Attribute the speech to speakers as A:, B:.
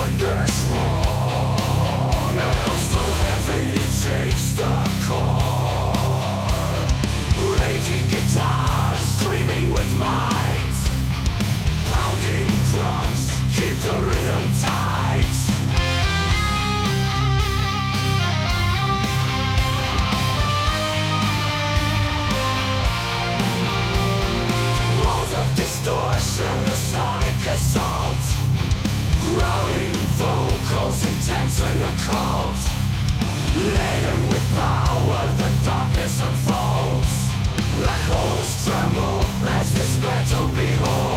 A: this one, it's so heavy it takes the core. Raging guitars screaming with might, pounding drums keep the rhythm tight. Walls of distortion, the sonic assault, growling vocals intense and occult, laden with power the darkness unfolds. Black holes tremble as this battle beholds.